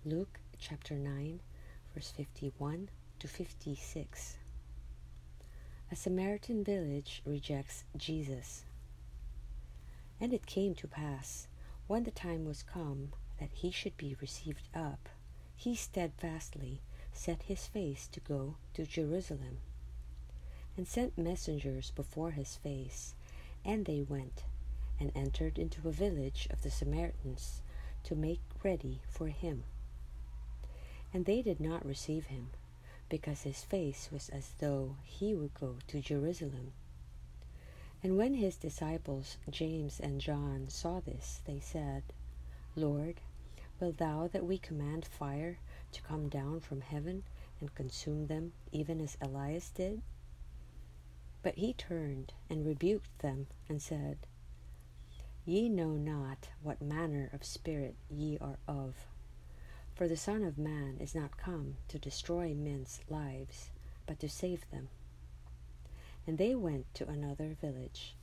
Luke chapter 9, verse 51 to 56. A Samaritan village rejects Jesus. And it came to pass, when the time was come that he should be received up, he steadfastly set his face to go to Jerusalem, and sent messengers before his face, and they went, and entered into a village of the Samaritans, to make ready for him. And they did not receive him, because his face was as though he would go to Jerusalem. And when his disciples James and John saw this, they said, Lord, wilt thou that we command fire to come down from heaven and consume them, even as Elias did? But he turned and rebuked them, and said, Ye know not what manner of spirit ye are of. For the Son of Man is not come to destroy men's lives, but to save them. And they went to another village,